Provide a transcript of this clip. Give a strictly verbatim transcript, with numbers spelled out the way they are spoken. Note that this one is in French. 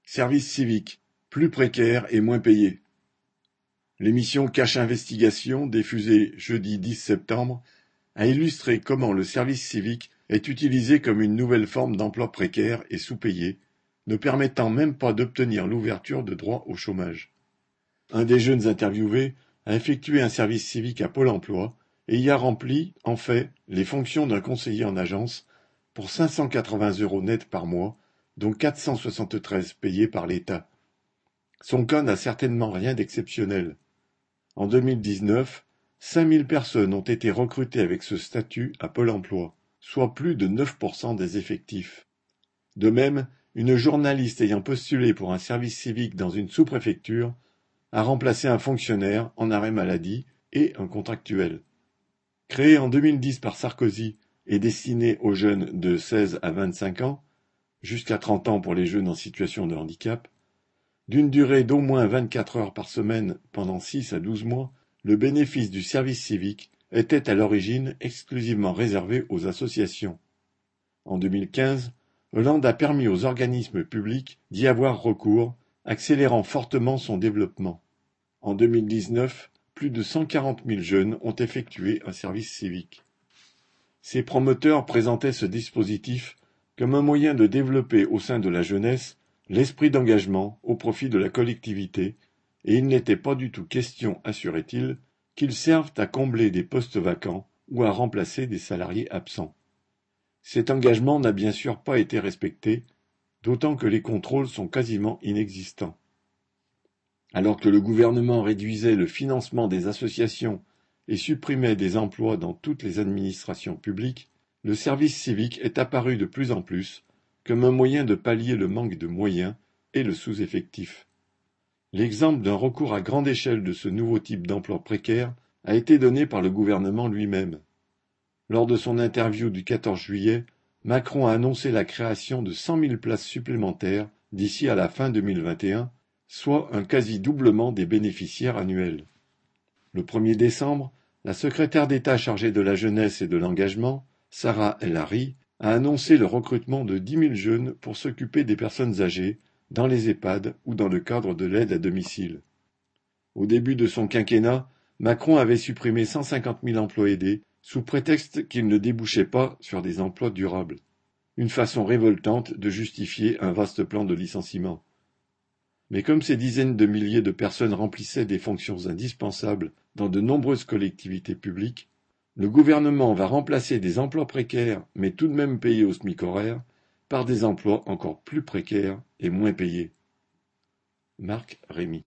Service civique, plus précaire et moins payé. L'émission Cache Investigation, diffusée jeudi dix septembre, a illustré comment le service civique est utilisé comme une nouvelle forme d'emploi précaire et sous-payé, ne permettant même pas d'obtenir l'ouverture de droits au chômage. Un des jeunes interviewés a effectué un service civique à Pôle emploi et y a rempli, en fait, les fonctions d'un conseiller en agence pour cinq cent quatre-vingts euros net par mois, dont quatre cent soixante-treize payés par l'État. Son cas n'a certainement rien d'exceptionnel. En deux mille dix-neuf, cinq mille personnes ont été recrutées avec ce statut à Pôle emploi, soit plus de neuf pour cent des effectifs. De même, une journaliste ayant postulé pour un service civique dans une sous-préfecture a remplacé un fonctionnaire en arrêt maladie et un contractuel. Créé en deux mille dix par Sarkozy et destiné aux jeunes de seize à vingt-cinq ans, jusqu'à trente ans pour les jeunes en situation de handicap, d'une durée d'au moins vingt-quatre heures par semaine pendant six à douze mois, le bénéfice du service civique était à l'origine exclusivement réservé aux associations. En deux mille quinze, Hollande a permis aux organismes publics d'y avoir recours, accélérant fortement son développement. En deux mille dix-neuf, plus de cent quarante mille jeunes ont effectué un service civique. Ses promoteurs présentaient ce dispositif comme un moyen de développer au sein de la jeunesse l'esprit d'engagement au profit de la collectivité, et il n'était pas du tout question, assurait-il, qu'ils servent à combler des postes vacants ou à remplacer des salariés absents. Cet engagement n'a bien sûr pas été respecté, d'autant que les contrôles sont quasiment inexistants. Alors que le gouvernement réduisait le financement des associations et supprimait des emplois dans toutes les administrations publiques, le service civique est apparu de plus en plus comme un moyen de pallier le manque de moyens et le sous-effectif. L'exemple d'un recours à grande échelle de ce nouveau type d'emploi précaire a été donné par le gouvernement lui-même. Lors de son interview du quatorze juillet, Macron a annoncé la création de cent mille places supplémentaires d'ici à la fin deux mille vingt et un, soit un quasi-doublement des bénéficiaires annuels. Le premier décembre, la secrétaire d'État chargée de la jeunesse et de l'engagement, Sarah El Haïry, a annoncé le recrutement de dix mille jeunes pour s'occuper des personnes âgées, dans les EHPAD ou dans le cadre de l'aide à domicile. Au début de son quinquennat, Macron avait supprimé cent cinquante mille emplois aidés, sous prétexte qu'ils ne débouchaient pas sur des emplois durables. Une façon révoltante de justifier un vaste plan de licenciement. Mais comme ces dizaines de milliers de personnes remplissaient des fonctions indispensables dans de nombreuses collectivités publiques, le gouvernement va remplacer des emplois précaires, mais tout de même payés au SMIC horaire, par des emplois encore plus précaires et moins payés. Marc Rémy.